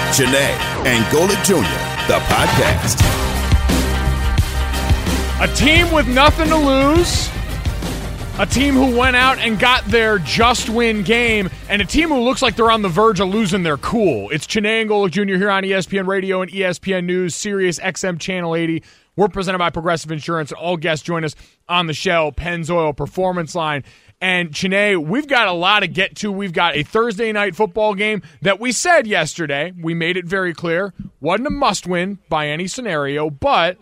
Janae and Golic Jr., the podcast. A team with nothing to lose, a team who went out and got their just-win game, and a team who looks like they're on the verge of losing their cool. It's Janae and Golic Jr. here on ESPN Radio and ESPN News, Sirius XM Channel 80. We're presented by Progressive Insurance, and all guests join us on the Shell Pennzoil Performance Line. And, Janae, we've got a lot to get to. We've got a Thursday night football game that we said yesterday, we made it very clear, wasn't a must-win by any scenario, but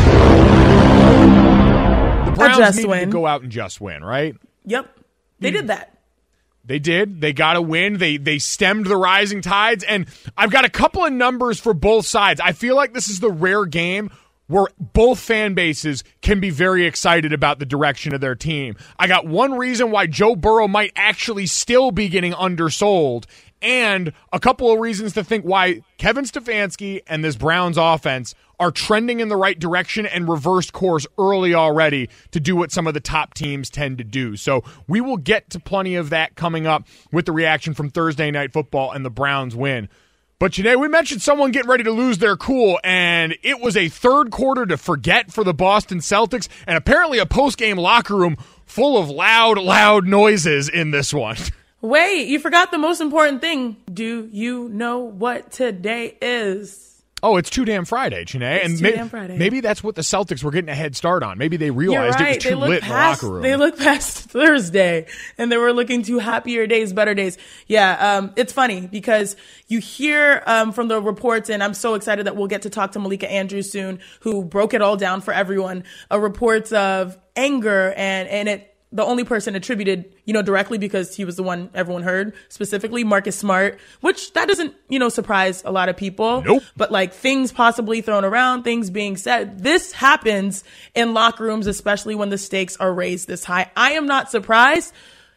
the Browns needed to go out and just win, right? Yep. They did that. They did. They got a win. They stemmed the rising tides, and I've got a couple of numbers for both sides. I feel like this is the rare game where both fan bases can be very excited about the direction of their team. I got one reason why Joe Burrow might actually still be getting undersold, and a couple of reasons to think why Kevin Stefanski and this Browns offense are trending in the right direction and reversed course early already to do what some of the top teams tend to do. So we will get to plenty of that coming up with the reaction from Thursday Night Football and the Browns win. But today we mentioned someone getting ready to lose their cool, and it was a third quarter to forget for the Boston Celtics, and apparently a post-game locker room full of loud noises in this one. Wait, you forgot the most important thing. Do you know what today is? Oh, it's Too Damn Friday, Janae. It's Too Damn Friday. Maybe that's what the Celtics were getting a head start on. Maybe they realized it was too lit in the locker room. They looked past Thursday, and they were looking to happier days, better days. Yeah, it's funny because you hear from the reports, and I'm so excited that we'll get to talk to Malika Andrews soon, who broke it all down for everyone, reports of anger, and it. The only person attributed, directly because he was the one everyone heard, specifically Marcus Smart, which that doesn't, surprise a lot of people. Nope. But like things possibly thrown around, things being said, this happens in locker rooms, especially when the stakes are raised this high. I am not surprised.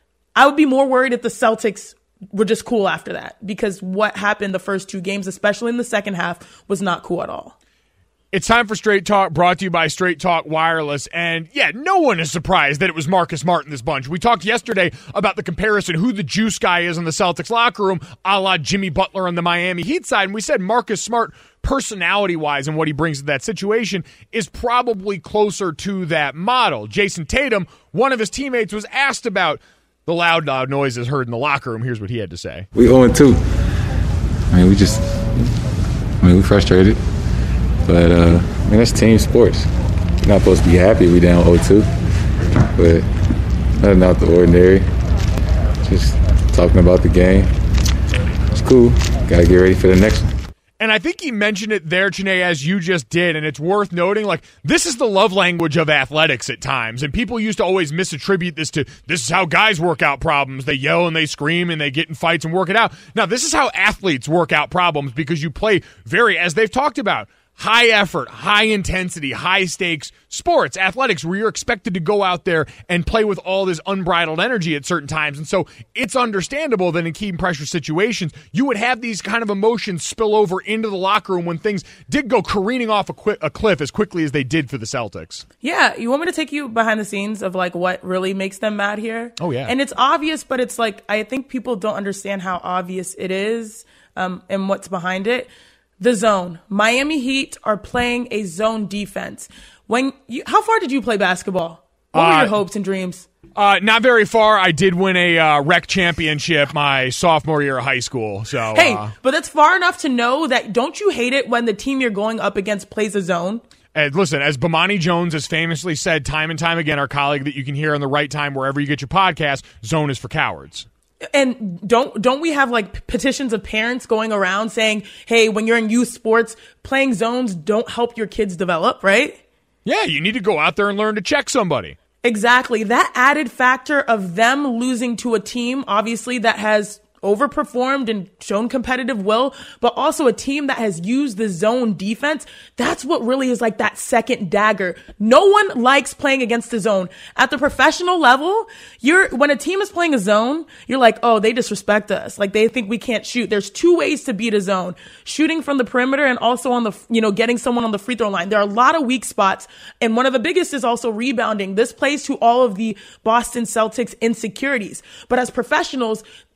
I would be more worried if the Celtics were just cool after that, because what happened the first two games, especially in the second half, was not cool at all. It's time for Straight Talk, brought to you by Straight Talk Wireless. And, yeah, no one is surprised that it was Marcus Smart in this bunch. We talked yesterday about the comparison, who the juice guy is in the Celtics locker room, a la Jimmy Butler on the Miami Heat side. And we said Marcus Smart, personality-wise and what he brings to that situation, is probably closer to that model. Jason Tatum, one of his teammates, was asked about the loud noises heard in the locker room. Here's what he had to say. We 0-2. We frustrated. But, that's team sports. You're not supposed to be happy we down 0-2. But nothing out the ordinary. Just talking about the game. It's cool. Got to get ready for the next one. And I think he mentioned it there, Janae, as you just did, and it's worth noting, this is the love language of athletics at times, and people used to always misattribute this to, this is how guys work out problems. They yell and they scream and they get in fights and work it out. Now, this is how athletes work out problems, because you play as they've talked about, high effort, high intensity, high stakes sports, athletics, where you're expected to go out there and play with all this unbridled energy at certain times. And so it's understandable that in key pressure situations, you would have these kind of emotions spill over into the locker room when things did go careening off a cliff as quickly as they did for the Celtics. Yeah. You want me to take you behind the scenes of what really makes them mad here? Oh, yeah. And it's obvious, but it's I think people don't understand how obvious it is and what's behind it. The zone. Miami Heat are playing a zone defense. How far did you play basketball? What were your hopes and dreams? Not very far. I did win a rec championship my sophomore year of high school. So, but that's far enough to know that. Don't you hate it when the team you're going up against plays a zone? And listen, as Bomani Jones has famously said time and time again, our colleague that you can hear on the right time wherever you get your podcast, zone is for cowards. And don't we have petitions of parents going around saying, hey, when you're in youth sports, playing zones don't help your kids develop, right? Yeah, you need to go out there and learn to check somebody. Exactly. That added factor of them losing to a team, obviously, that has overperformed and shown competitive will, but also a team that has used the zone defense. That's what really is that second dagger. No one likes playing against the zone. At the professional level, when a team is playing a zone, you're oh, they disrespect us. They think we can't shoot. There's two ways to beat a zone: shooting from the perimeter and also on the, getting someone on the free throw line. There are a lot of weak spots. And one of the biggest is also rebounding. This plays to all of the Boston Celtics insecurities. But as professionals,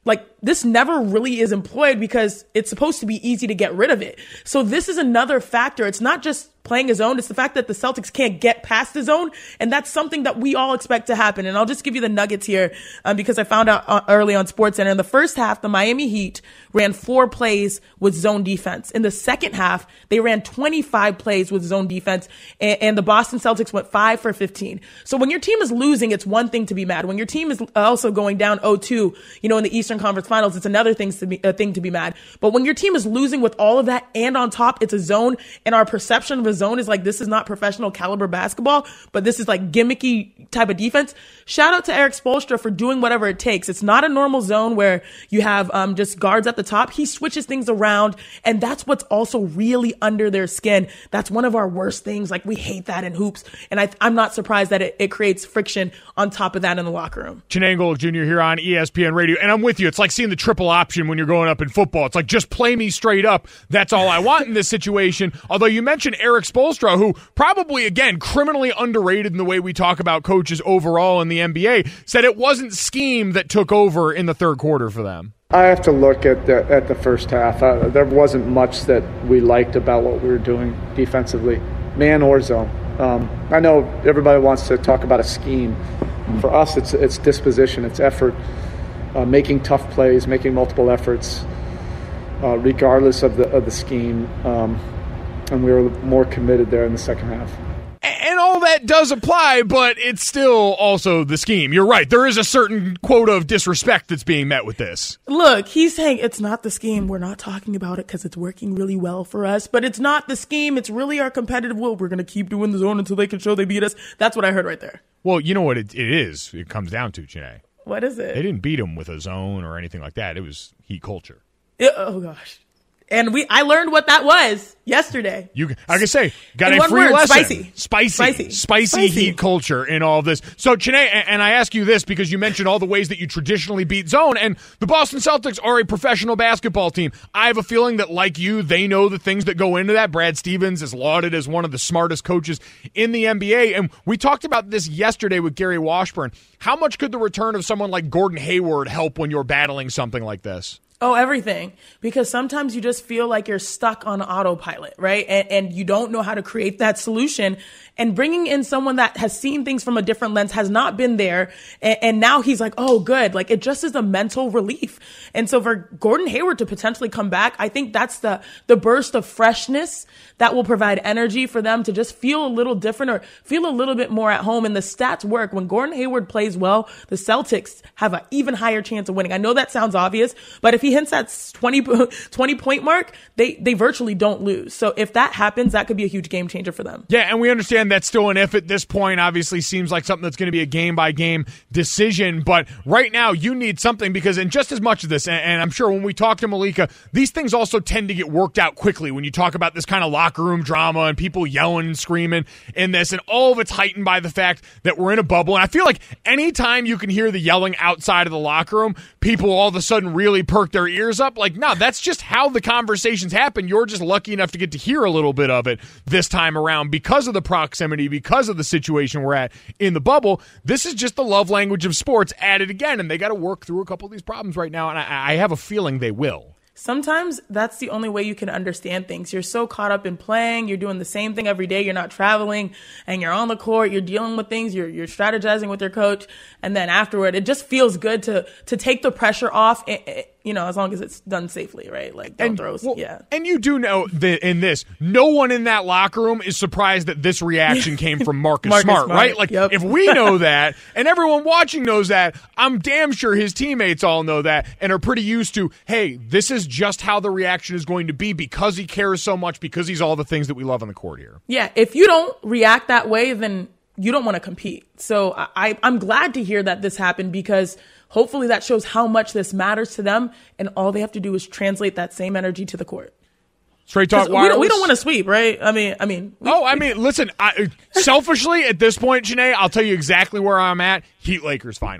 this never really is employed because it's supposed to be easy to get rid of it. So this is another factor. It's not just playing a zone. It's the fact that the Celtics can't get past the zone. And that's something that we all expect to happen. And I'll just give you the nuggets here because I found out early on SportsCenter. In the first half, the Miami Heat ran 4 plays with zone defense. In the second half, they ran 25 plays with zone defense. And the Boston Celtics went 5 for 15. So when your team is losing, it's one thing to be mad. When your team is also going down 0-2, in the Eastern Conference Finals, it's another thing to be mad. But when your team is losing with all of that and on top, it's a zone, and our perception of a zone is like, this is not professional caliber basketball, but this is like gimmicky type of defense. Shout out to Erik Spoelstra for doing whatever it takes. It's not a normal zone where you have just guards at the top. He switches things around, and that's what's also really under their skin. That's one of our worst things. Like, we hate that in hoops, and I'm not surprised that it creates friction on top of that in the locker room. Chiney Golic Jr. here on ESPN Radio, and I'm with you. It's like seeing the triple option when you're going up in football. It's like, just play me straight up. That's all I want in this situation. Although you mentioned Erik Spoelstra, who probably, again, criminally underrated in the way we talk about coaches overall in the NBA, said it wasn't scheme that took over in the third quarter for them. I have to look at the first half. There wasn't much that we liked about what we were doing defensively, man or zone. I know everybody wants to talk about a scheme. For us, it's disposition, it's effort, making tough plays, making multiple efforts, regardless of the scheme. And we were more committed there in the second half. And all that does apply, but it's still also the scheme. You're right. There is a certain quota of disrespect that's being met with this. Look, he's saying it's not the scheme. We're not talking about it because it's working really well for us, but it's not the scheme. It's really our competitive will. We're going to keep doing the zone until they can show they beat us. That's what I heard right there. Well, you know what it is? It comes down to, Chiney. What is it? They didn't beat him with a zone or anything like that. It was Heat culture. Oh, gosh. And I learned what that was yesterday. I can say, got a free lesson. Spicy Heat culture in all of this. So, Chiney, and I ask you this because you mentioned all the ways that you traditionally beat zone, and the Boston Celtics are a professional basketball team. I have a feeling that, like you, they know the things that go into that. Brad Stevens is lauded as one of the smartest coaches in the NBA, and we talked about this yesterday with Gary Washburn. How much could the return of someone like Gordon Hayward help when you're battling something like this? Oh, everything. Because sometimes you just feel like you're stuck on autopilot, right? And you don't know how to create that solution. And bringing in someone that has seen things from a different lens, has not been there. And now he's like, oh, good. Like, it just is a mental relief. And so for Gordon Hayward to potentially come back, I think that's the burst of freshness that will provide energy for them to just feel a little different or feel a little bit more at home. And the stats work. When Gordon Hayward plays well, the Celtics have an even higher chance of winning. I know that sounds obvious, but if he hits that 20-point mark, they virtually don't lose. So if that happens, that could be a huge game changer for them. Yeah, and we understand that's still an if at this point. Obviously seems like something that's going to be a game-by-game decision. But right now, you need something because in just as much of this, and I'm sure when we talk to Malika, these things also tend to get worked out quickly when you talk about this kind of locker room drama and people yelling and screaming in this, and all of it's heightened by the fact that we're in a bubble. And I feel like anytime you can hear the yelling outside of the locker room, people all of a sudden really perk their ears up. Like, no, that's just how the conversations happen. You're just lucky enough to get to hear a little bit of it this time around because of the proximity, because of the situation we're at in the bubble. This is just the love language of sports added again, and they got to work through a couple of these problems right now, and I have a feeling they will. Sometimes that's the only way you can understand things. You're so caught up in playing. You're doing the same thing every day. You're not traveling, and you're on the court. You're dealing with things. You're strategizing with your coach. And then afterward, it just feels good to take the pressure off, as long as it's done safely, right? Like, don't throw. Yeah. And you do know that in this, no one in that locker room is surprised that this reaction came from Marcus Smart, right? Like, yep. If we know that, and everyone watching knows that, I'm damn sure his teammates all know that and are pretty used to, hey, this is just how the reaction is going to be because he cares so much, because he's all the things that we love on the court here. Yeah, if you don't react that way, then you don't want to compete. So I'm glad to hear that this happened, because hopefully that shows how much this matters to them, and all they have to do is translate that same energy to the court. Straight Talk Wireless. We don't want to sweep, right? I mean. Listen, selfishly at this point, Chiney, I'll tell you exactly where I'm at. Heat Lakers finals.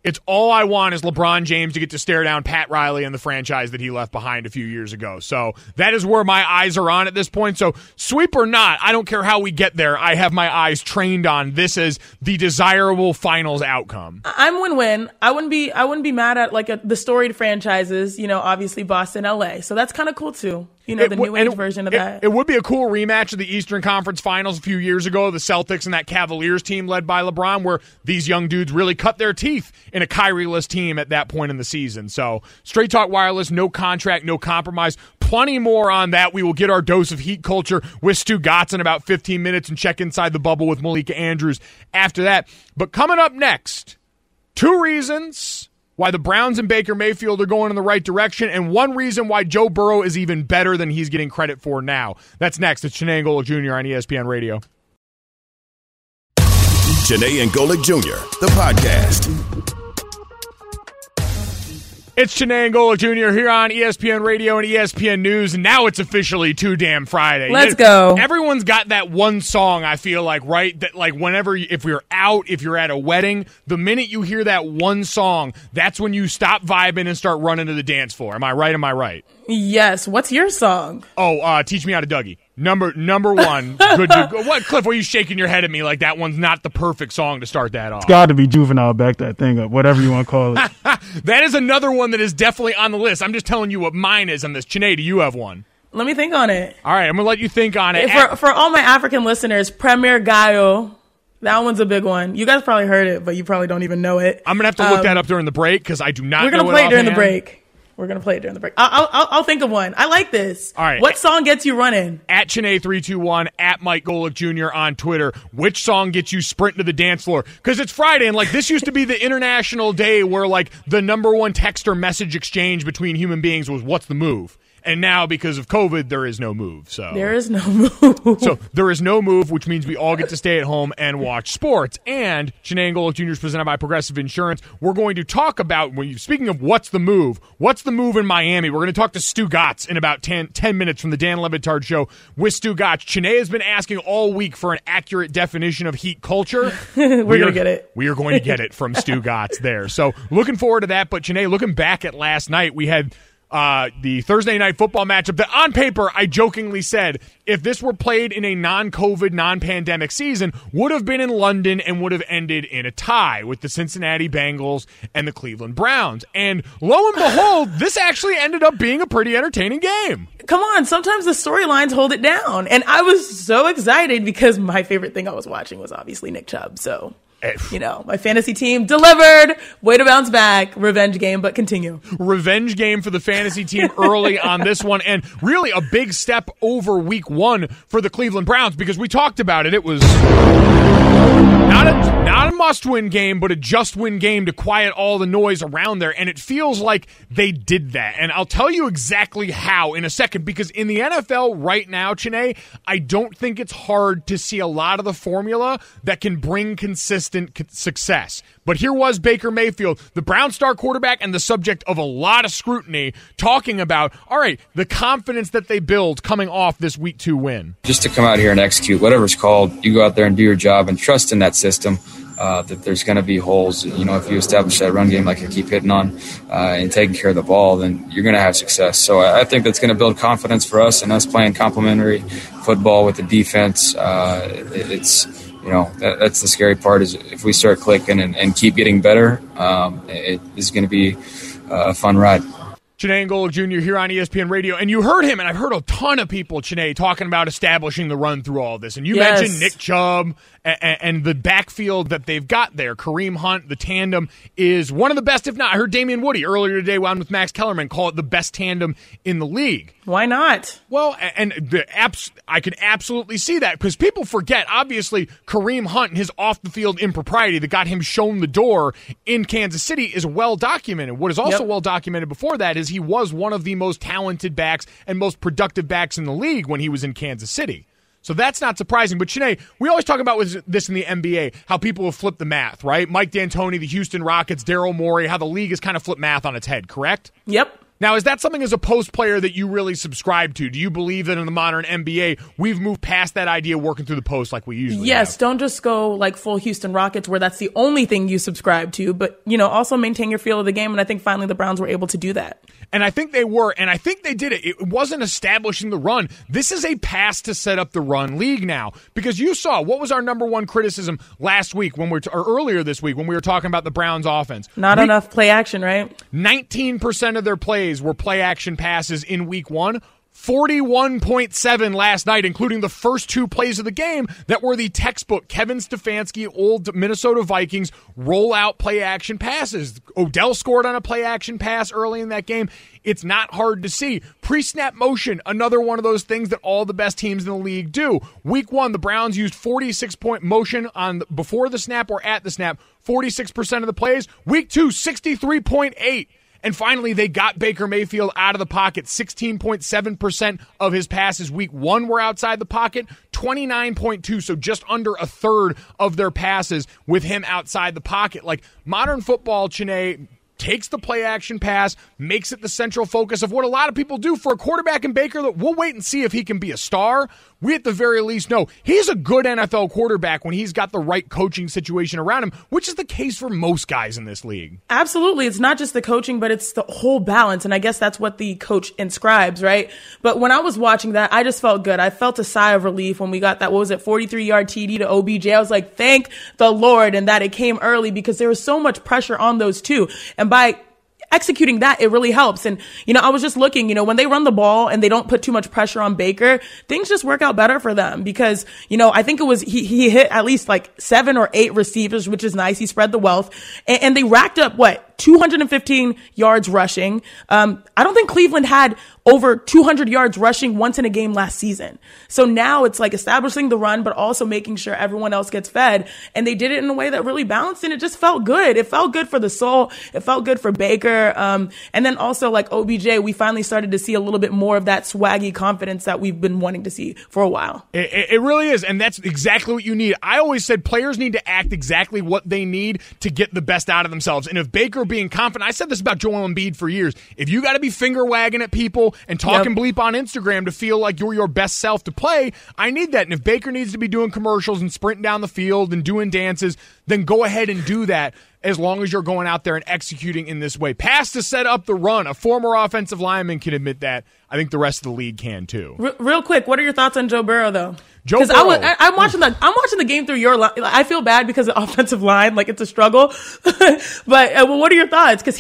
It's all I want is LeBron James to get to stare down Pat Riley and the franchise that he left behind a few years ago. So that is where my eyes are on at this point. So sweep or not, I don't care how we get there. I have my eyes trained on this as the desirable finals outcome. I'm win-win. I wouldn't be mad at the storied franchises, obviously Boston, LA. So that's kind of cool too. The new age version of that. It would be a cool rematch of the Eastern Conference Finals a few years ago, the Celtics and that Cavaliers team led by LeBron, where these young dudes really cut their teeth in a Kyrie-less team at that point in the season. So Straight Talk Wireless, no contract, no compromise. Plenty more on that. We will get our dose of Heat culture with Stu Gatz in about 15 minutes and check inside the bubble with Malika Andrews after that. But coming up next, 2 reasons why the Browns and Baker Mayfield are going in the right direction, and 1 reason why Joe Burrow is even better than he's getting credit for now. That's next. It's Chiney and Golic Jr. on ESPN Radio. Chiney and Golic Jr., the podcast. It's Chiney and Golic Jr. here on ESPN Radio and ESPN News, and now it's officially Too Damn Friday. Let's go. Everyone's got that one song, I feel like, right? That whenever, if you're out, if you're at a wedding, the minute you hear that one song, that's when you stop vibing and start running to the dance floor. Am I right? Am I right? Yes. What's your song? Oh, Teach Me How to Dougie. Number 1. Good to go. What, Cliff? Were you shaking your head at me like that one's not the perfect song to start that off? It's got to be Juvenile. Back that thing up, whatever you want to call it. That is another one that is definitely on the list. I'm just telling you what mine is on this. Chiney, do you have one? Let me think on it. All right, I'm going to let you think on it. For all my African listeners, Premier Gallo. That one's a big one. You guys probably heard it, but you probably don't even know it. I'm going to have to look that up during the break because I do not know it. We're going to play it during the break. We're going to play it during the break. I'll think of one. I like this. All right. What song gets you running? At Chiney321, at Mike Golic Jr. on Twitter. Which song gets you sprinting to the dance floor? Because it's Friday, and this used to be the international day where the number 1 text or message exchange between human beings was, what's the move? And now, because of COVID, there is no move. So there is no move. So there is no move, which means we all get to stay at home and watch sports. And Chiney and Golic Jr. is presented by Progressive Insurance. We're going to talk about, speaking of what's the move in Miami? We're going to talk to Stu Gatz in about 10 minutes from the Dan Le Batard Show with Stu Gatz. Chiney has been asking all week for an accurate definition of Heat culture. We're going to get it. We are going to get it from Stu Gatz there. So looking forward to that. But Chiney, looking back at last night, we had the Thursday night football matchup that on paper I jokingly said if this were played in a non-COVID, non-pandemic season would have been in London and would have ended in a tie with the Cincinnati Bengals and the Cleveland Browns. And lo and behold, this actually ended up being a pretty entertaining game. Come on, sometimes the storylines hold it down. And I was so excited because my favorite thing I was watching was obviously Nick Chubb. So my fantasy team delivered. Way to bounce back. Revenge game, but continue. Revenge game for the fantasy team early on this one, and really a big step over week 1 for the Cleveland Browns because we talked about it. It was not a must-win game, but a just-win game to quiet all the noise around there, and it feels like they did that. And I'll tell you exactly how in a second, because in the NFL right now, Chiney, I don't think it's hard to see a lot of the formula that can bring consistent success. But here was Baker Mayfield, the Brown star quarterback and the subject of a lot of scrutiny, talking about, all right, the confidence that they build coming off this week 2 win. Just to come out here and execute whatever's called, you go out there and do your job and trust in that system. That there's going to be holes. If you establish that run game like you keep hitting on and taking care of the ball, then you're going to have success. So I think that's going to build confidence for us and us playing complementary football with the defense. It's that's the scary part is if we start clicking and keep getting better, it is going to be a fun ride. Chiney and Golic Jr. here on ESPN Radio. And you heard him, and I've heard a ton of people, Chiney, talking about establishing the run through all this. And you mentioned Nick Chubb and the backfield that they've got there. Kareem Hunt, the tandem, is one of the best, if not. I heard Damian Woody earlier today on with Max Kellerman call it the best tandem in the league. Why not? Well, and I can absolutely see that because people forget, obviously, Kareem Hunt and his off-the-field impropriety that got him shown the door in Kansas City is well documented. What is also well documented before that is he was one of the most talented backs and most productive backs in the league when he was in Kansas City. So that's not surprising. But, Chiney, we always talk about this in the NBA, how people have flipped the math, right? Mike D'Antoni, the Houston Rockets, Daryl Morey, how the league has kind of flipped math on its head, correct? Yep. Now, is that something as a post player that you really subscribe to? Do you believe that in the modern NBA, we've moved past that idea of working through the post like we usually have? Don't just go like full Houston Rockets where that's the only thing you subscribe to, but, also maintain your feel of the game. And I think finally the Browns were able to do that. And I think they were, and I think they did it. It wasn't establishing the run. This is a pass to set up the run league now. Because you saw, what was our number one criticism last week or earlier this week when we were talking about the Browns offense? Not enough play action, right? 19% of their plays were play action passes in week 1. 41.7 last night, including the first 2 plays of the game that were the textbook Kevin Stefanski, old Minnesota Vikings, rollout play-action passes. Odell scored on a play-action pass early in that game. It's not hard to see. Pre-snap motion, another one of those things that all the best teams in the league do. Week 1, the Browns used 46-point motion before the snap or at the snap, 46% of the plays. Week 2, 63.8. And finally, they got Baker Mayfield out of the pocket. 16.7% of his passes week 1 were outside the pocket. 29.2, so just under a third of their passes with him outside the pocket. Like, modern football, Chiney, takes the play-action pass, makes it the central focus of what a lot of people do for a quarterback in Baker. We'll wait and see if he can be a star. We at the very least know he's a good NFL quarterback when he's got the right coaching situation around him, which is the case for most guys in this league. Absolutely. It's not just the coaching, but it's the whole balance. And I guess that's what the coach inscribes, right? But when I was watching that, I just felt good. I felt a sigh of relief when we got that, 43-yard TD to OBJ. I was like, thank the Lord, and that it came early because there was so much pressure on those two. And by executing that, it really helps. And, I was just looking, when they run the ball and they don't put too much pressure on Baker, things just work out better for them because, I think it was, he hit at least like 7 or 8 receivers, which is nice. He spread the wealth and they racked up 215 yards rushing. I don't think Cleveland had over 200 yards rushing once in a game last season. So now it's like establishing the run, but also making sure everyone else gets fed. And they did it in a way that really balanced, and it just felt good. It felt good for the soul. It felt good for Baker. And then also like OBJ, we finally started to see a little bit more of that swaggy confidence that we've been wanting to see for a while. It really is. And that's exactly what you need. I always said players need to act exactly what they need to get the best out of themselves. And if Baker being confident, I said this about Joel Embiid for years. If you got to be finger wagging at people and talking bleep on Instagram to feel like you're your best self to play, I need that. And if Baker needs to be doing commercials and sprinting down the field and doing dances, then go ahead and do that as long as you're going out there and executing in this way. Pass to set up the run. A former offensive lineman can admit that. I think the rest of the league can too. Real quick, what are your thoughts on Joe Burrow, though? Joe Burrow. I'm watching the game through your line. I feel bad because the offensive line, it's a struggle. But what are your thoughts? Because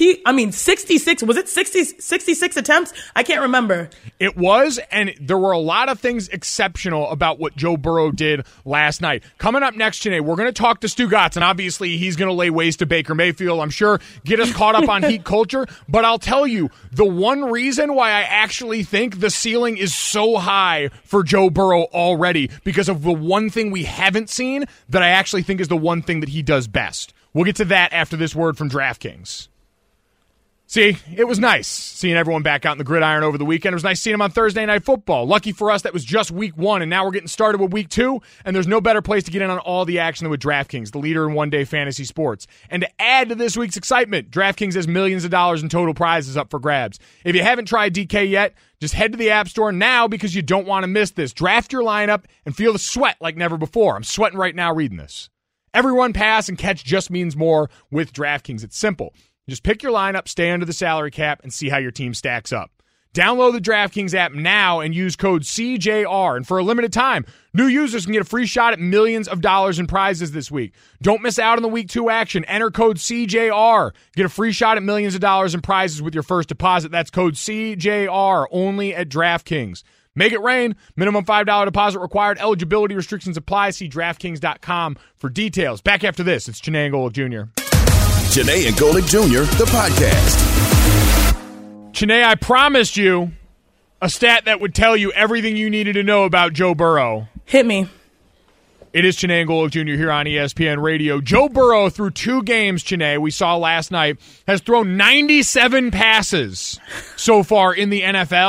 66 attempts? I can't remember. It was, and there were a lot of things exceptional about what Joe Burrow did last night. Coming up next, Janae, we're going to talk to Stu Gatz, and obviously he's going to lay waste to Baker Mayfield, I'm sure, get us caught up on Heat culture. But I'll tell you, the one reason why I actually think the ceiling is so high for Joe Burrow already, because of the one thing we haven't seen that I actually think is the one thing that he does best. We'll get to that after this word from DraftKings. See, it was nice seeing everyone back out in the gridiron over the weekend. It was nice seeing them on Thursday Night Football. Lucky for us, that was just week 1, and now we're getting started with week 2, and there's no better place to get in on all the action than with DraftKings, the leader in one-day fantasy sports. And to add to this week's excitement, DraftKings has millions of dollars in total prizes up for grabs. If you haven't tried DK yet, just head to the App Store now because you don't want to miss this. Draft your lineup and feel the sweat like never before. I'm sweating right now reading this. Every run, pass, and catch just means more with DraftKings. It's simple. Just pick your lineup, stay under the salary cap, and see how your team stacks up. Download the DraftKings app now and use code CJR. And for a limited time, new users can get a free shot at millions of dollars in prizes this week. Don't miss out on the Week 2 action. Enter code CJR. Get a free shot at millions of dollars in prizes with your first deposit. That's code CJR, only at DraftKings. Make it rain. Minimum $5 deposit required. Eligibility restrictions apply. See DraftKings.com for details. Back after this, it's Janae and Golic Jr. Janae and Golic Jr., the podcast. Janae, I promised you a stat that would tell you everything you needed to know about Joe Burrow. Hit me. It is Janae and Golic Jr. here on ESPN Radio. Joe Burrow, through 2 games, Janae, we saw last night, has thrown 97 passes so far in the NFL.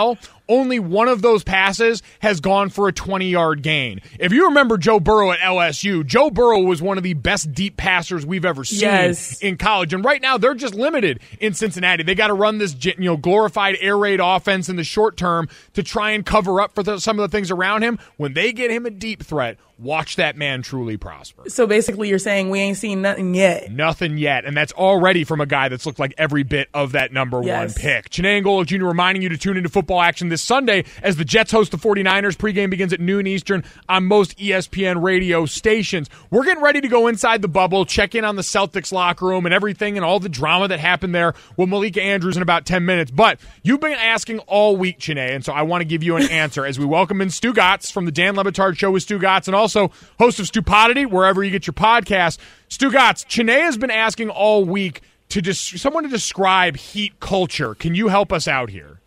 only one of those passes has gone for a 20-yard gain. If you remember Joe Burrow at LSU, Joe Burrow was one of the best deep passers we've ever seen in college. And right now, they're just limited in Cincinnati. They got to run this glorified air raid offense in the short term to try and cover up for some of the things around him. When they get him a deep threat, watch that man truly prosper. So basically you're saying we ain't seen nothing yet. Nothing yet, and that's already from a guy that's looked like every bit of that number one pick. Chiney Angola Jr. reminding you to tune into football action this Sunday as the Jets host the 49ers. Pregame begins at noon Eastern on most ESPN radio stations. We're getting ready to go inside the bubble, check in on the Celtics locker room and everything and all the drama that happened there with Malika Andrews in about 10 minutes. But you've been asking all week, Chiney, and so I want to give you an answer as we welcome in Stu Gatz from the Dan Le Batard Show with Stu Gatz, and also host of Stupodity, wherever you get your podcast. Stu Gatz, Chiney has been asking all week to someone to describe Heat culture. Can you help us out here?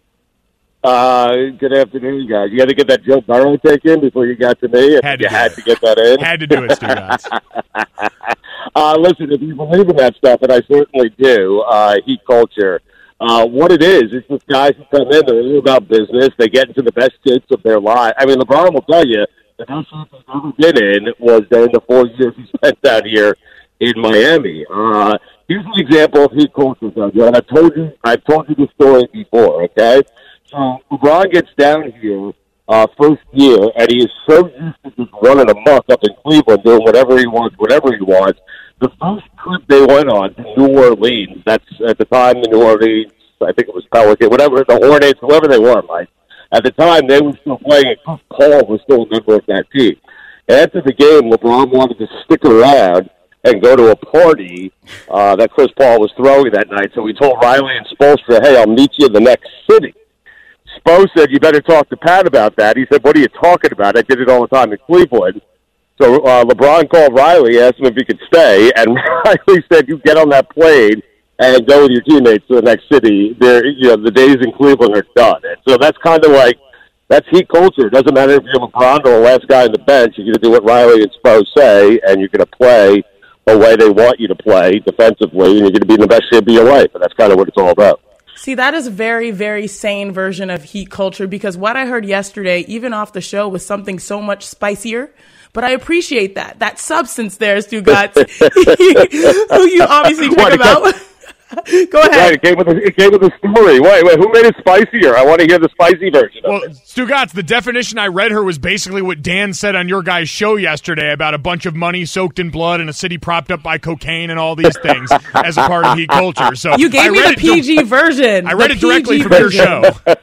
Good afternoon, guys. You had to get that Joe Burrow take in before you got to me. Had to get that in. Had to do it, Stu Gatz. Listen, if you believe in that stuff, and I certainly do, Heat culture, what it is, it's just guys who come in, they're all about business, they get into the best shape of their life. I mean, LeBron will tell you, the best shape he's ever been in was during the 4 years he spent down here in Miami. Here's an example of Heat culture, Joe, and I've told you the story before, okay? So LeBron gets down here first year, and he is so used to just running amok up in Cleveland, doing whatever he wants, whatever he wants. The first trip they went on to New Orleans, that's at the time the New Orleans, I think it was Pelican, whatever, the Hornets, whoever they were, Mike. At the time, they were still playing, and Chris Paul was still a member of that team. After the game, LeBron wanted to stick around and go to a party that Chris Paul was throwing that night, so he told Riley and Spoelstra, hey, I'll meet you in the next city. Spo said, you better talk to Pat about that. He said, what are you talking about? I did it all the time in Cleveland. So LeBron called Riley, asked him if he could stay, and Riley said, you get on that plane and go with your teammates to the next city. The days in Cleveland are done. And so that's kind of like, that's Heat culture. It doesn't matter if you're LeBron or the last guy on the bench. You're going to do what Riley and Spo say, and you're going to play the way they want you to play defensively, and you're going to be in the best shape of your life. And that's kind of what it's all about. See, that is a very, very sane version of Heat culture, because what I heard yesterday, even off the show, was something so much spicier. But I appreciate that substance there, Stu Gatz, who you obviously talk about. Go ahead. Right, it came with a story. Wait, who made it spicier? I want to hear the spicy version of it. Stu Gatz, the definition I read her was basically what Dan said on your guys' show yesterday about a bunch of money soaked in blood and a city propped up by cocaine and all these things as a part of Heat culture. So you gave me the PG version. I read it directly from your show.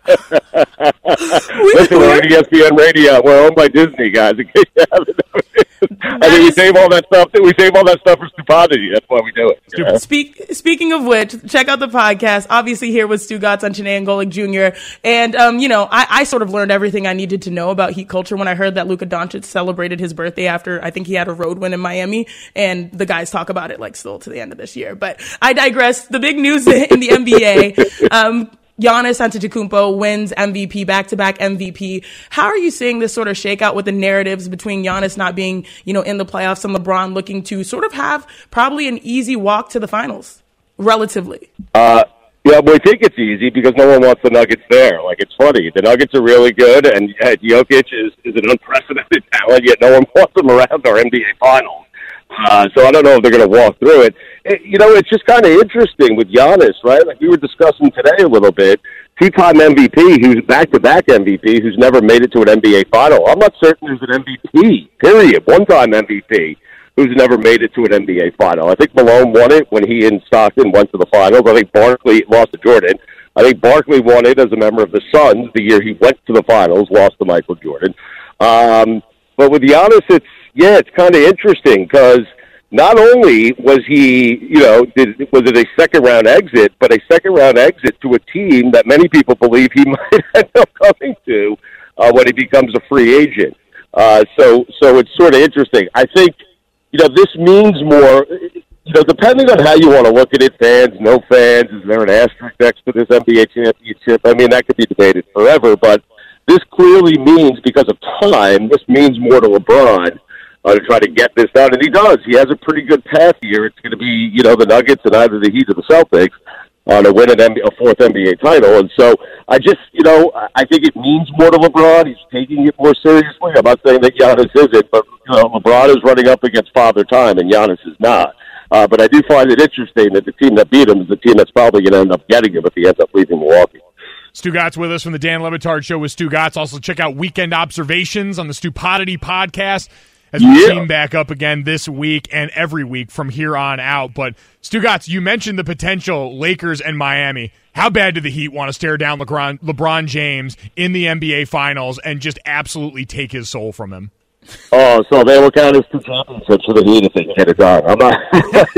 Listen, we're on ESPN Radio. We're owned by Disney, guys. In case you haven't noticed. I mean, we save all that stuff. We save all that stuff for Stupodity. That's why we do it. You know? Speaking of which, check out the podcast. Obviously, here with Stu Gatz on Chiney Angola Jr. And I sort of learned everything I needed to know about Heat culture when I heard that Luka Doncic celebrated his birthday after I think he had a road win in Miami, and the guys talk about it like still to the end of this year. But I digress. The big news in the NBA. Giannis Antetokounmpo wins MVP, back-to-back MVP. How are you seeing this sort of shakeout with the narratives between Giannis not being, in the playoffs and LeBron looking to sort of have probably an easy walk to the finals, relatively? Yeah, we think it's easy because no one wants the Nuggets there. Like, it's funny. The Nuggets are really good, and Jokic is an unprecedented talent, yet no one wants him around our NBA Finals. So I don't know if they're going to walk through it. It's just kind of interesting with Giannis, right? Like we were discussing today a little bit. Two-time MVP, who's back-to-back MVP, who's never made it to an NBA final. I'm not certain there's an MVP, period. One-time MVP who's never made it to an NBA final. I think Malone won it when he and Stockton went to the finals. I think Barkley lost to Jordan. I think Barkley won it as a member of the Suns the year he went to the finals, lost to Michael Jordan. But with Giannis, it's kind of interesting because not only was he, was it a second-round exit, but a second-round exit to a team that many people believe he might end up coming to when he becomes a free agent. So it's sort of interesting. I think, this means more, depending on how you want to look at it, fans, no fans, is there an asterisk next to this NBA championship? I mean, that could be debated forever, but this clearly means, because of time, this means more to LeBron to try to get this done. And he does. He has a pretty good path here. It's going to be, the Nuggets and either the Heat or the Celtics to win a fourth NBA title. And so I just, I think it means more to LeBron. He's taking it more seriously. I'm not saying that Giannis isn't, but LeBron is running up against Father Time, and Giannis is not. But I do find it interesting that the team that beat him is the team that's probably going to end up getting him if he ends up leaving Milwaukee. Stu Gott's with us from the Dan Le Batard Show with Stu Gotts. Also check out Weekend Observations on the Stupodity podcast as we team back up again this week and every week from here on out. But Stu Gotts, you mentioned the potential Lakers and Miami. How bad do the Heat want to stare down LeBron James in the NBA Finals and just absolutely take his soul from him? Oh, so they will count as 2 championships for the Heat if they can get it done. I'm not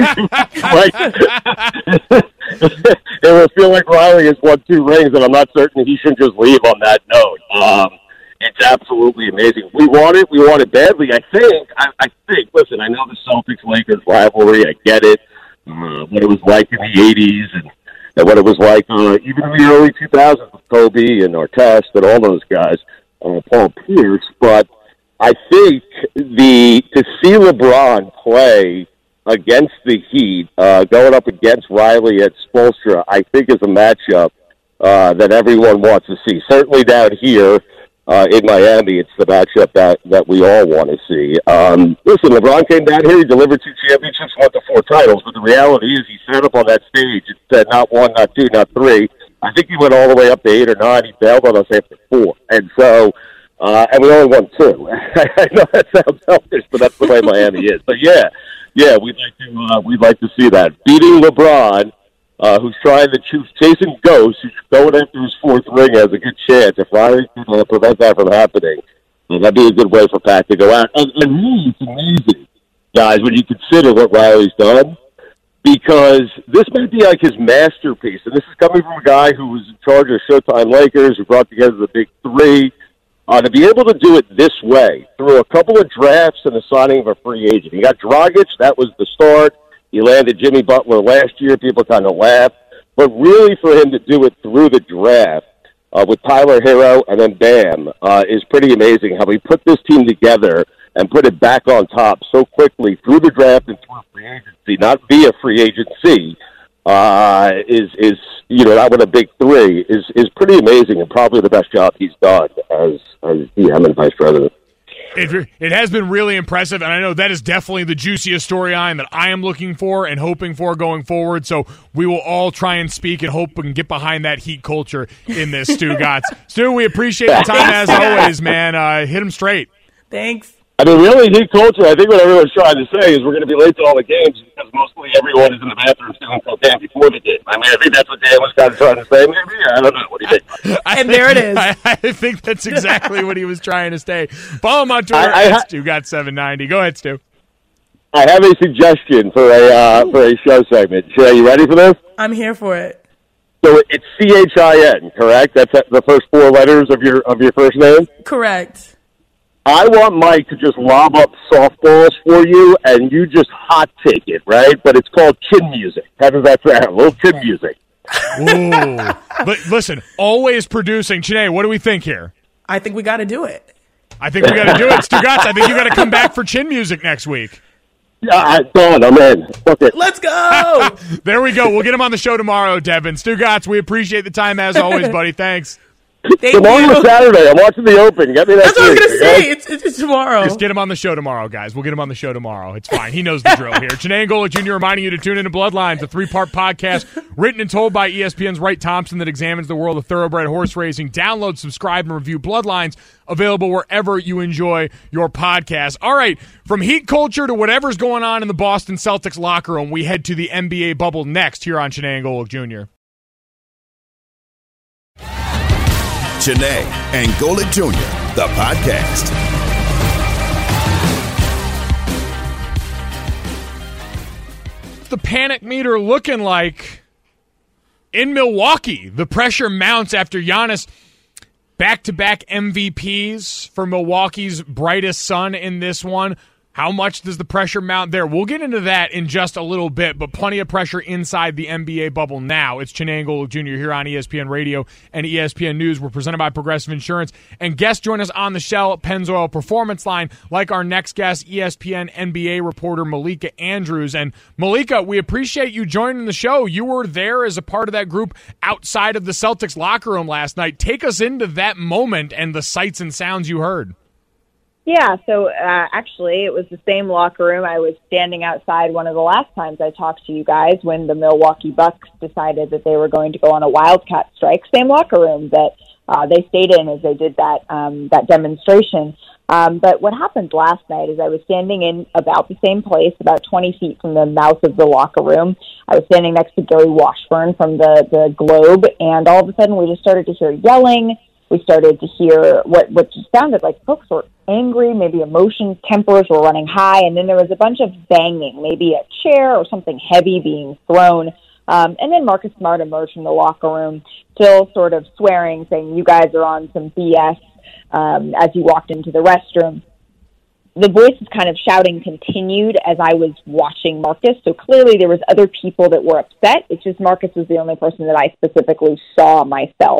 it will feel like Riley has won 2 rings, and I'm not certain he shouldn't just leave on that note. It's absolutely amazing. We want it badly. I think. Listen, I know the Celtics-Lakers rivalry. I get it. What it was like in the '80s and what it was like even in the early 2000s with Kobe and Artest and all those guys, Paul Pierce, but I think to see LeBron play against the Heat, going up against Riley at Spoelstra, I think is a matchup that everyone wants to see. Certainly down here in Miami, it's the matchup that we all want to see. Listen, LeBron came down here, he delivered 2 championships, won the 4 titles, but the reality is he sat up on that stage and said not 1, not 2, not 3. I think he went all the way up to 8 or 9. He bailed on us after 4. And so... and we only won 2. I know that sounds selfish, but that's the way Miami is. But we'd like to see that. Beating LeBron, who's trying to chasing ghosts, who's going after his 4th ring, has a good chance. If Riley can prevent that from happening, that'd be a good way for Pat to go out. And really, it's amazing, guys, when you consider what Riley's done, because this might be like his masterpiece. And this is coming from a guy who was in charge of Showtime Lakers, who brought together the Big 3. To be able to do it this way, through a couple of drafts and the signing of a free agent. He got Dragic, that was the start. He landed Jimmy Butler last year. People kind of laughed. But really for him to do it through the draft with Tyler Hero and then Bam is pretty amazing how he put this team together and put it back on top so quickly through the draft and through free agency, not via free agency. That with a Big 3 is pretty amazing and probably the best job he's done as GM and vice president. It has been really impressive, and I know that is definitely the juiciest storyline that I am looking for and hoping for going forward. So we will all try and speak and hope we can get behind that Heat culture in this, Stu Gotts. Stu, we appreciate the time as always, man. Hit him straight. Thanks. I mean, really, Heat culture, I think what everyone's trying to say is we're going to be late to all the games because mostly everyone is in the bathroom doing cocaine before the game. I mean, I think that's what Dan was kind of trying to say. Maybe, I don't know. What do you think? There it is. I think that's exactly what he was trying to say. Follow him on Twitter at StuGot790. Go ahead, Stu. I have a suggestion for a show segment. Are you ready for this? I'm here for it. So it's CHIN, correct? That's the first 4 letters of your first name? Correct. I want Mike to just lob up softballs for you, and you just hot take it, right? But it's called chin music. How does that sound? A little chin music. Ooh. But listen, always producing. Chiney, what do we think here? I think we got to do it. I think we got to do it. Stu Gotts, I think you got to come back for chin music next week. Yeah, done. I'm in. Fuck it. Let's go. There we go. We'll get him on the show tomorrow, Devin. Stu Gotts, we appreciate the time as always, buddy. Thanks. Tomorrow's Saturday. I'm watching the Open. Get me that. That's what I was going to say. It's tomorrow. Just get him on the show tomorrow, guys. We'll get him on the show tomorrow. It's fine. He knows the drill here. Chiney Angola Jr. reminding you to tune into Bloodlines, a 3-part podcast written and told by ESPN's Wright Thompson that examines the world of thoroughbred horse racing. Download, subscribe, and review Bloodlines, available wherever you enjoy your podcast. All right, from Heat culture to whatever's going on in the Boston Celtics locker room, we head to the NBA bubble next here on Chiney Angola Jr. Chiney Angola Jr., the podcast. The panic meter looking like in Milwaukee. The pressure mounts after Giannis back-to-back MVPs for Milwaukee's brightest sun in this one. How much does the pressure mount there? We'll get into that in just a little bit, but plenty of pressure inside the NBA bubble now. It's Chiney and Golic Jr. here on ESPN Radio and ESPN News. We're presented by Progressive Insurance. And guests join us on the Shell Pennzoil Performance Line, like our next guest, ESPN NBA reporter Malika Andrews. And Malika, we appreciate you joining the show. You were there as a part of that group outside of the Celtics locker room last night. Take us into that moment and the sights and sounds you heard. Yeah, so actually it was the same locker room. I was standing outside one of the last times I talked to you guys when the Milwaukee Bucks decided that they were going to go on a Wildcat strike. Same locker room that they stayed in as they did that demonstration. But what happened last night is I was standing in about the same place, about 20 feet from the mouth of the locker room. I was standing next to Gary Washburn from the Globe, and all of a sudden we just started to hear yelling. We started to hear what just sounded like folks were angry, maybe emotions, tempers were running high, and then there was a bunch of banging, maybe a chair or something heavy being thrown. And then Marcus Smart emerged from the locker room, still sort of swearing, saying, "You guys are on some BS," as he walked into the restroom. The voices kind of shouting continued as I was watching Marcus, so clearly there was other people that were upset. It's just Marcus was the only person that I specifically saw myself.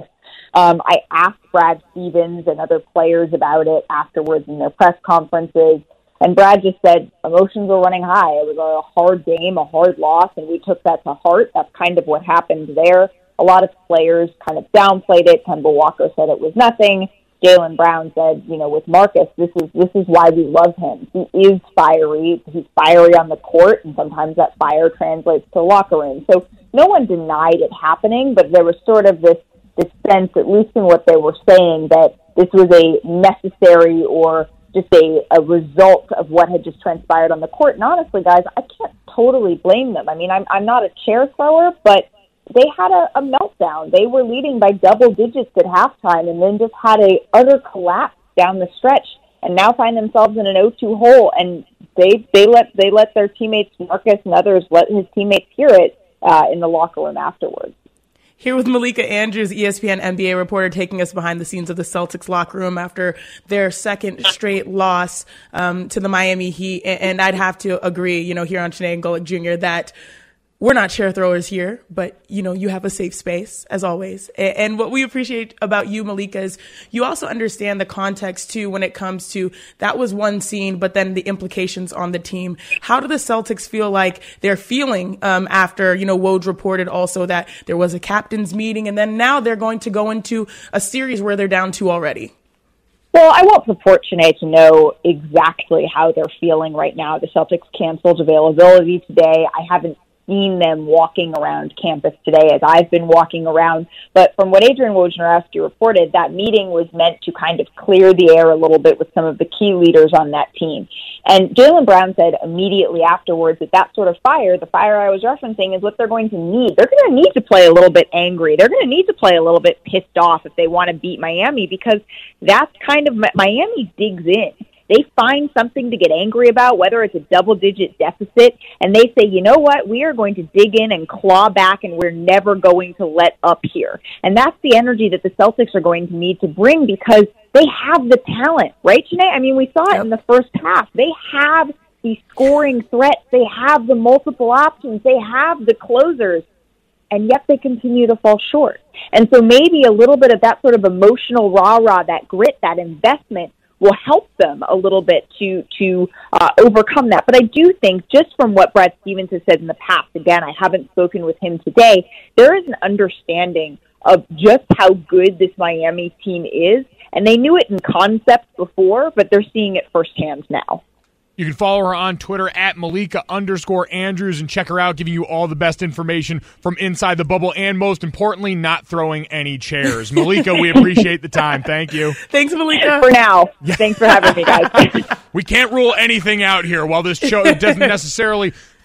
I asked Brad Stevens and other players about it afterwards in their press conferences, and Brad just said emotions were running high. It was a hard game, a hard loss, and we took that to heart. That's kind of what happened there. A lot of players kind of downplayed it. Kemba Walker said it was nothing. Jaylen Brown said, with Marcus, this is why we love him. He is fiery. He's fiery on the court, and sometimes that fire translates to the locker room. So no one denied it happening, but there was sort of this sense, at least in what they were saying, that this was a necessary or just a result of what had just transpired on the court. And honestly, guys, I can't totally blame them. I mean, I'm not a chair thrower, but they had a meltdown. They were leading by double digits at halftime and then just had a utter collapse down the stretch and now find themselves in an 0-2 hole. And they let their teammates, Marcus and others, let his teammates hear it in the locker room afterwards. Here with Malika Andrews, ESPN NBA reporter, taking us behind the scenes of the Celtics locker room after their second straight loss to the Miami Heat. And I'd have to agree, here on Chiney and Golic Jr., that we're not chair throwers here, but, you have a safe space, as always. And what we appreciate about you, Malika, is you also understand the context, too, when it comes to that was one scene, but then the implications on the team. How do the Celtics feel like they're feeling after, Woj reported also that there was a captain's meeting, and then now they're going to go into a series where they're down 2 already? Well, I won't purport, Chiney, to know exactly how they're feeling right now. The Celtics canceled availability today. I haven't seen them walking around campus today as I've been walking around. But from what Adrian Wojnarowski reported, that meeting was meant to kind of clear the air a little bit with some of the key leaders on that team. And Jaylen Brown said immediately afterwards that sort of fire, the fire I was referencing, is what they're going to need. They're going to need to play a little bit angry. They're going to need to play a little bit pissed off if they want to beat Miami, because that's kind of, Miami digs in. They find something to get angry about, whether it's a double-digit deficit, and they say, you know what, we are going to dig in and claw back, and we're never going to let up here. And that's the energy that the Celtics are going to need to bring, because they have the talent, right, Chiney? I mean, we saw it in the first half. They have the scoring threats. They have the multiple options. They have the closers, and yet they continue to fall short. And so maybe a little bit of that sort of emotional rah-rah, that grit, that investment, will help them a little bit to overcome that. But I do think, just from what Brad Stevens has said in the past, again, I haven't spoken with him today, there is an understanding of just how good this Miami team is. And they knew it in concept before, but they're seeing it firsthand now. You can follow her on Twitter at Malika_Andrews and check her out, giving you all the best information from inside the bubble and, most importantly, not throwing any chairs. Malika, we appreciate the time. Thank you. Thanks, Malika. For now. Thanks for having me, guys. We can't rule anything out here. While this show doesn't necessarily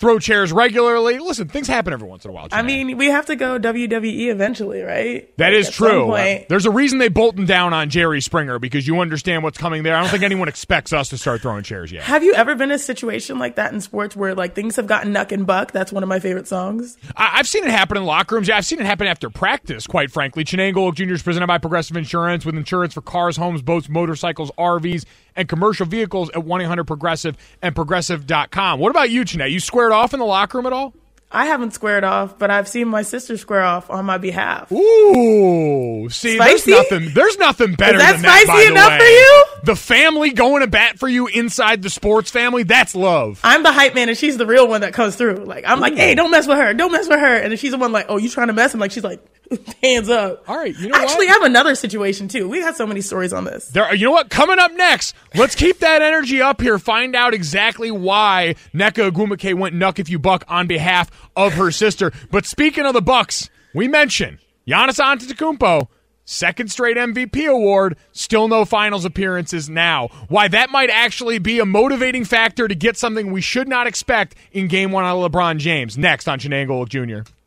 throw chairs regularly. Listen, things happen every once in a while. I mean, we have to go WWE eventually, right? That is at some true. point. There's a reason they bolted down on Jerry Springer, because you understand what's coming there. I don't think anyone expects us to start throwing chairs yet. Have you ever been in a situation like that in sports where like things have gotten knuck and buck? That's one of my favorite songs. I've seen it happen in locker rooms. Yeah, I've seen it happen after practice, quite frankly. Chenango Golub Jr. is presented by Progressive Insurance, with insurance for cars, homes, boats, motorcycles, RVs, and commercial vehicles at 1-800-PROGRESSIVE and Progressive.com. What about you, Chenette? You squared off in the locker room at all? I haven't squared off, but I've seen my sister square off on my behalf. Ooh, see, Spicy? there's nothing better Is that than that, by spicy the enough way. for you? The family going to bat for you inside the sports family, that's love. I'm the hype man, and she's the real one that comes through. Like, I'm like, hey, don't mess with her. Don't mess with her. And then she's the one like, oh, you trying to mess? I'm like, she's like, hands up. All right, you know Actually, what? I have another situation, too. We had so many stories on this. You know what? Coming up next, let's keep that energy up here. Find out exactly why Nneka Ogwumike went nuck if you buck on behalf of her sister. But speaking of the Bucks, we mentioned Giannis Antetokounmpo, second straight MVP award, still no finals appearances now. Why that might actually be a motivating factor to get something we should not expect in Game 1 out of LeBron James. Next on Chenango Golub Jr.